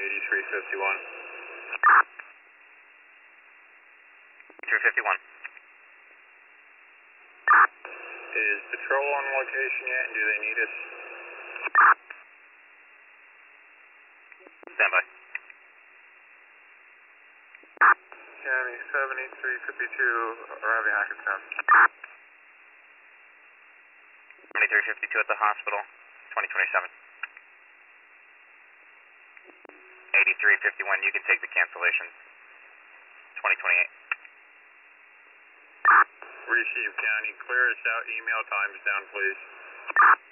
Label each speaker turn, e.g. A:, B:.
A: 8351.
B: 351.
A: Is patrol on location yet, and do they need us?
B: Stand by.
A: County 7352 arriving Hackettstown.
B: 2352 at the hospital, 2027. 8351, you can take the cancellation. 2028.
A: Receive County, clear us out, email times down please.